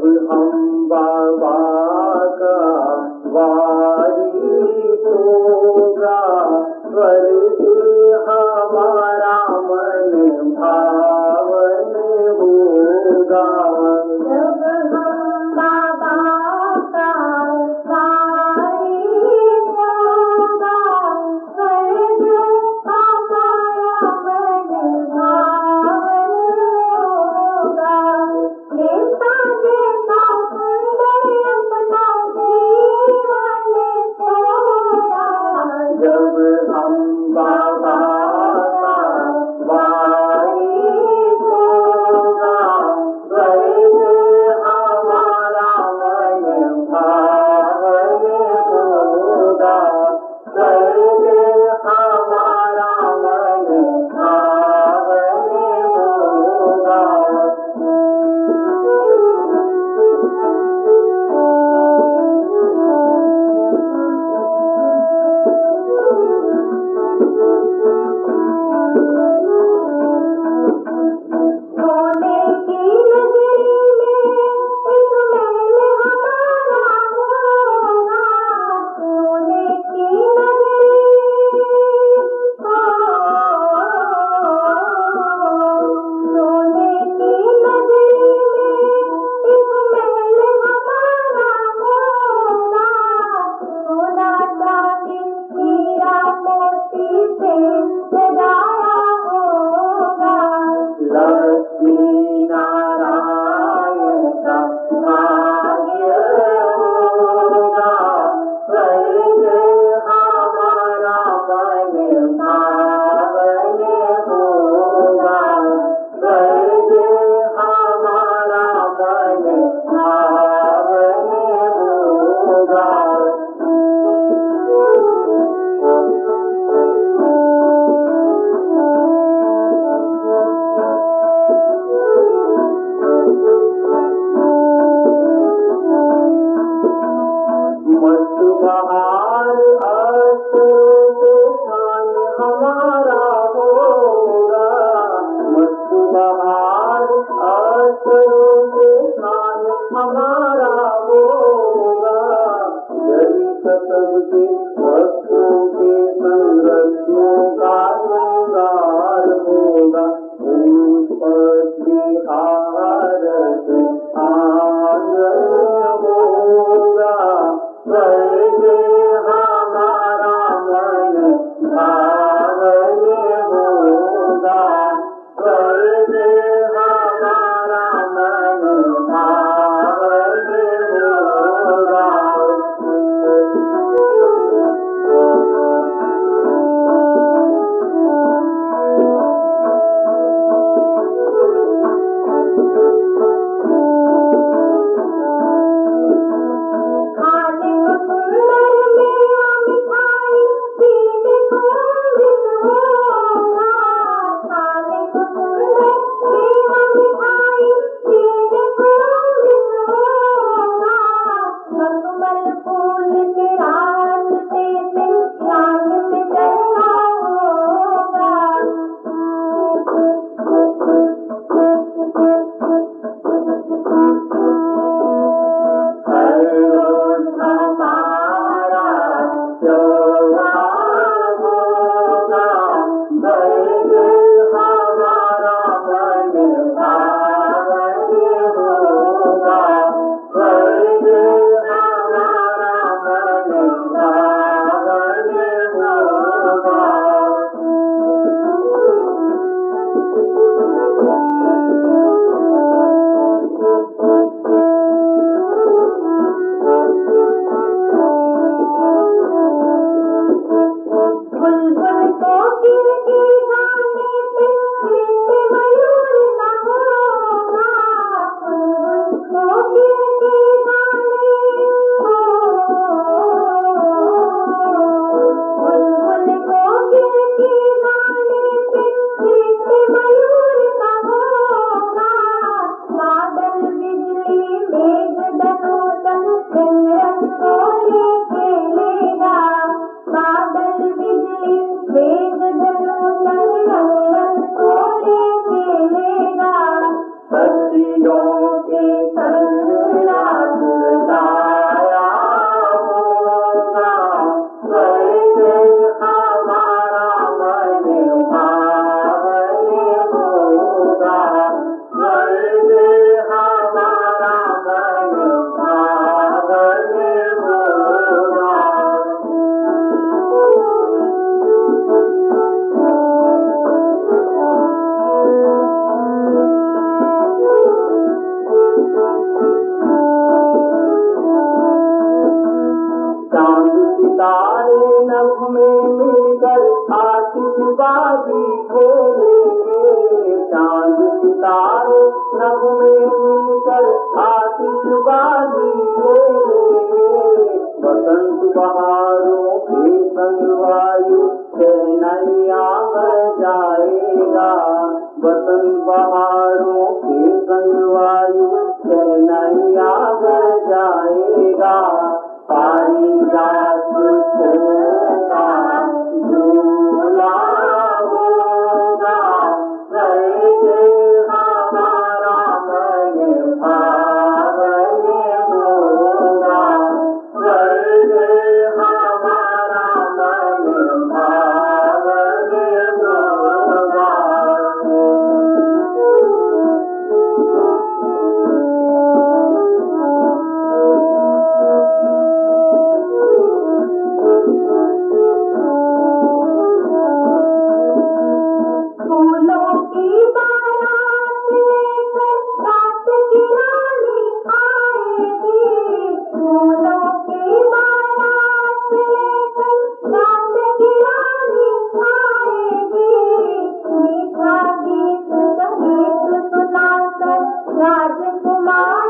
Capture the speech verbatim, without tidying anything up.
हम बाबा का वारिस होगा, स्वर्ग हमारा मन भावन होगा। जब हम बाबा का वारिस होगा, स्वर्ग हमारा मन भावन होगा। जैसा जैसा सुंदर अपना जीवन सोया, जब हम बाबा का वारिस होगा, स्वर्ग हमारा मन भावन होगा, स्वर्ग हमारा मन भावन होगा। सोने की नगरी में एक महल हमारा होगा, सोने की नगरी, सोने की नगरी में एक महल हमारा होगा। सोना चांदी हीरा मोती से सजाया होगा। लक्ष्मी नारायण का भाग्य होगा, स्वर्ग हमारा मन भावन होगा, स्वर्ग हमारा मन भावन होगा। मस्त बहार अक्षरों से ध्यान हमारा होगा, मस्त बहार अक्षरों से ध्यान हमारा होगा। यही सबके भक्तों के संरक्षणों का श्रृंगार होगा। उत्पत्ति आरत आंगन होगा, स्वर्ग हमारा मन भावन होगा, स्वर्ग हमारा मन भावन होगा। लेकर आतिशबाजी खेलेंगे। बसंत बहारों के संग वायु शहनाइयाँ बजाएगा। बसंत बहारों के संग वायु शहनाइयाँ बजाएगा। पारिजात फूलों का झूला होगा। करके हमारा मन भावन होगा। करके हमारा मन भावन होगा। फूलों की बारात लेकर रात की रानी आएगी। फूलों की बारात लेकर रात की रानी आएगी। मीठा गीत संगीत सुनाकर राजकुमार